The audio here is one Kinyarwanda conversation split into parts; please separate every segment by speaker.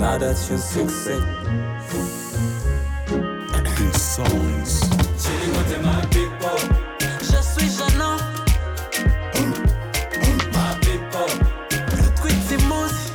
Speaker 1: now that you're sexy.
Speaker 2: These songs.
Speaker 1: Chilling with my people.
Speaker 3: Je suis Jeannot.
Speaker 1: My people.
Speaker 3: Twitsi muzi.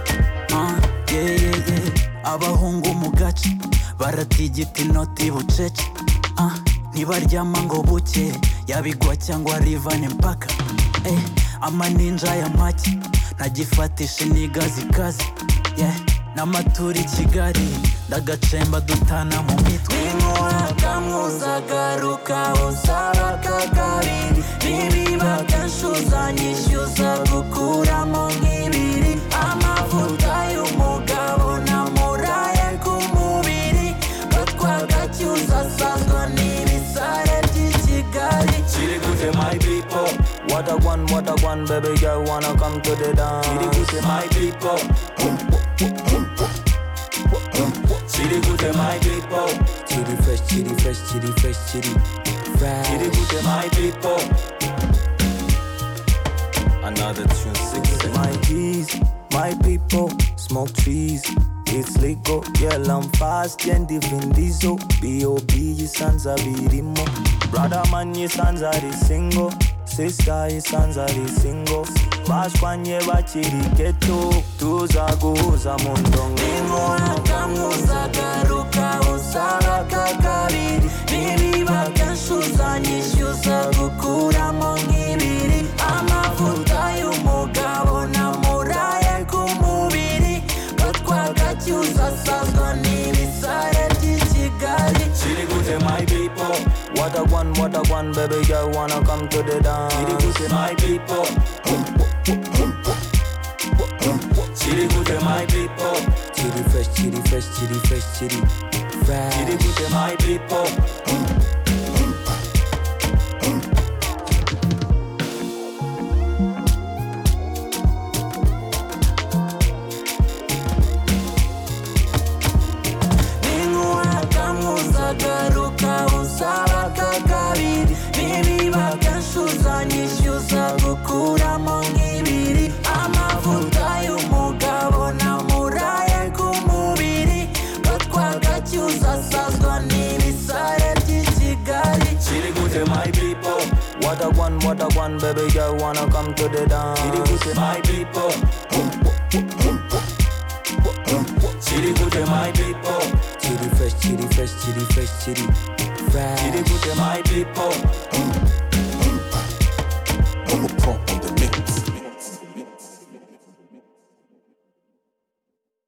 Speaker 3: Abahungu mu gace baratigita inoti bucece. Ntibaryama ngo buke yabigwa cyangwa rivane mpaka. Amaninja ya make ntagifatisha iniga zikaze. N'amaturi Kigali ndagacemba dutana mu mitwe. Inkora kamwuza garuka usaba kakabiri. Nibiba kenshi uzanyishyuza gukuramo nk'ibiri. Amavuta y'umugabo namuraye ku mubiri. Twagacyuza asazwa n'ibisare by'i Kigali.
Speaker 1: Chili good my people.
Speaker 4: What a one, baby girl wanna come to the dance.
Speaker 1: Chili good my people. Chili good my people.
Speaker 4: Chili fresh, chili fresh, chili fresh, chili fresh.
Speaker 1: Chili good my people. Another tune 6.
Speaker 4: My G's, my people, smoke trees. It's legal, yeah, I'm fast and Vin Diesel. B.O.B. your sons are birimo. Brother man, your sons are the single. Sister, your sons are the single. Bashwanye bakiri ghetto. Tuzaguhuza mu ndongo.
Speaker 3: Inkora kamwuza garuka usaba kakabiri. Nibiba kenshi uzanyishyuza gukuramo nk'ibiri. Amavuta y'umugabo namuraye ku mubiri. Twagacyuza asazwa n'ibisare by'i Kigali.
Speaker 1: Chili good my people.
Speaker 4: What a one, baby girl wanna come to the dance.
Speaker 1: Chili good my people. Chili good my people.
Speaker 4: Chili fresh, chili fresh, chili fresh, chili fresh.
Speaker 1: Chili good my people.
Speaker 3: Garuka usaba kakabiri. Nibiba kenshi uzanyishyuza gukuramo nk'ibiri. Amavuta y'umugabo namuraye ku mubiri. Twagacyuza asazwa n'ibisare by'i Kigali.
Speaker 1: Chili good my people.
Speaker 4: What a one, baby girl wanna come to the dance.
Speaker 1: Chili good my people. Chili good my people.
Speaker 4: Chili fresh, chili fresh, chili fresh, chili fresh.
Speaker 1: Chili good my people.
Speaker 2: I'm a pro on the mix.